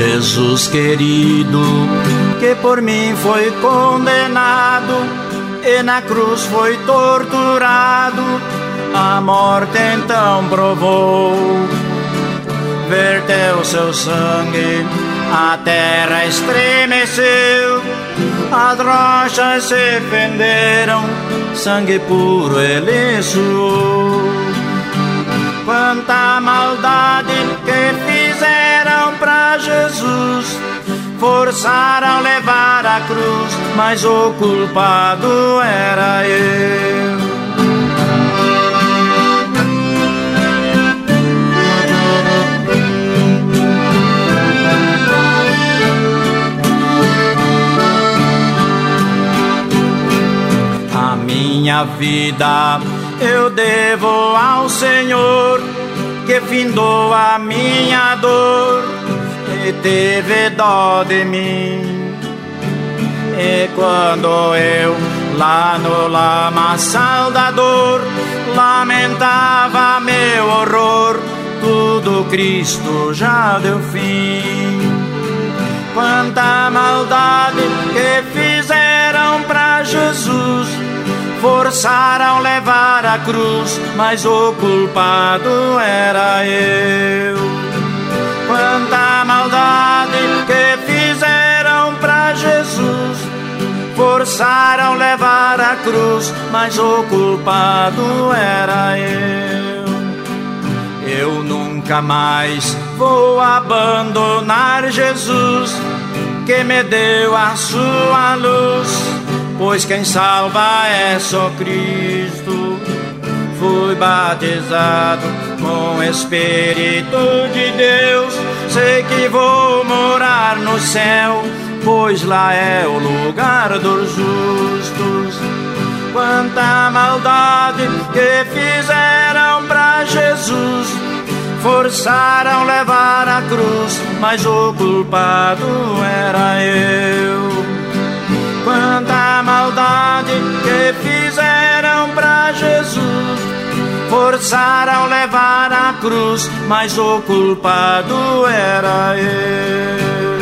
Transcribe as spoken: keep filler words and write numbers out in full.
Jesus querido, que por mim foi condenado e na cruz foi torturado, a morte então provou. Verteu seu sangue, a terra estremeceu, as rochas se fenderam, sangue puro ele suou. Quanta maldade que fizeram pra Jesus, forçaram levar a cruz, mas o culpado era eu. A minha vida eu devo ao Senhor, que findou a minha dor e teve dó de mim. E quando eu lá no lamaçal da dor lamentava meu horror, tudo Cristo já deu fim. Quanta maldade que fizeram pra Jesus, forçaram levar a cruz, mas o culpado era eu. Quanta maldade que fizeram pra Jesus, forçaram levar a cruz, mas o culpado era eu. Eu nunca mais vou abandonar Jesus, que me deu a sua luz, pois quem salva é só Cristo. Fui batizado com o Espírito de Deus, sei que vou morar no céu, pois lá é o lugar dos justos. Quanta maldade que fizeram pra Jesus, forçaram levar a cruz, mas o culpado era eu. Quanta maldade que fizeram pra Jesus, forçaram levar a cruz, mas o culpado era eu.